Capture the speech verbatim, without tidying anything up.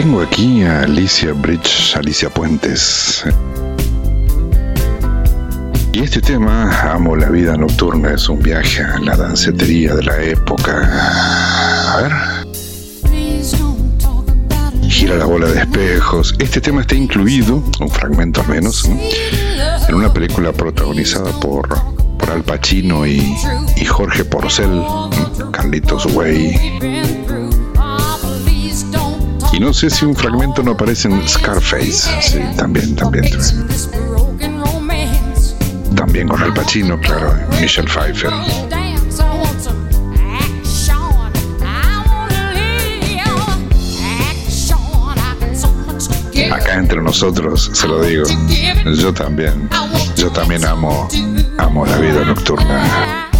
Tengo aquí a Alicia Bridge, Alicia Puentes. Y este tema, Amo la vida nocturna, es un viaje a la dancetería de la época. A ver. Gira la bola de espejos. Este tema está incluido, un fragmento al menos, ¿no?, en una película protagonizada por, por Al Pacino y, y Jorge Porcel, ¿no?, Carlitos Way. Y no sé si un fragmento no aparece en Scarface. Sí, también, también, también. También con Al Pacino, claro, Michelle Pfeiffer. Acá entre nosotros, se lo digo, yo también, yo también amo, amo la vida nocturna.